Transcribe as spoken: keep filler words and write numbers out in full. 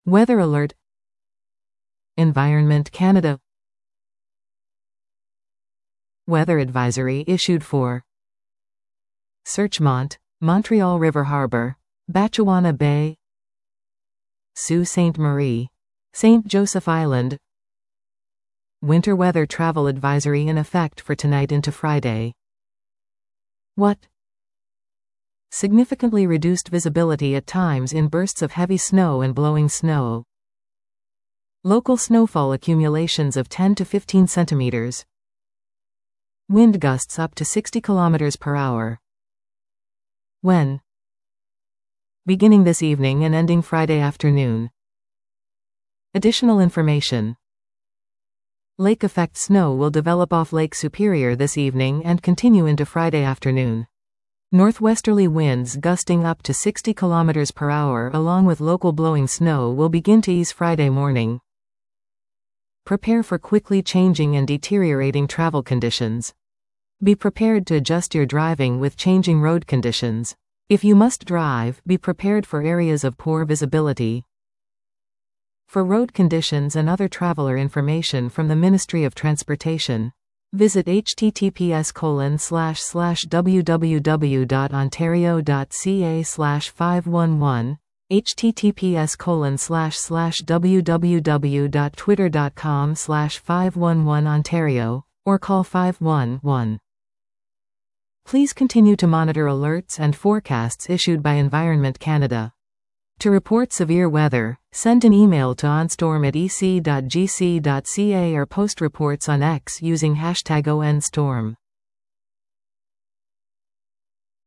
Weather alert. Environment Canada. Weather advisory issued for Searchmont, Montreal River Harbor, Batchewana Bay, Sault Ste. Marie, Saint Joseph Island. Winter weather travel advisory in effect for tonight into Friday. What? Significantly reduced visibility at times in bursts of heavy snow and blowing snow. Local snowfall accumulations of ten to fifteen centimeters. Wind gusts up to sixty kilometers per hour. When? Beginning this evening and ending Friday afternoon. Additional information. Lake effect snow will develop off Lake Superior this evening and continue into Friday afternoon. Northwesterly winds gusting up to sixty kilometers per hour along with local blowing snow will begin to ease Friday morning. Prepare for quickly changing and deteriorating travel conditions. Be prepared to adjust your driving with changing road conditions. If you must drive, be prepared for areas of poor visibility. For road conditions and other traveler information from the Ministry of Transportation, visit h t t p s colon slash slash w w w dot ontario dot c a slash five one one, h t t p s colon slash slash w w w dot twitter dot com slash five one one Ontario, or call five one one. Please continue to monitor alerts and forecasts issued by Environment Canada. To report severe weather, send an email to onstorm at e c dot g c dot c a or post reports on X using hashtag O N storm.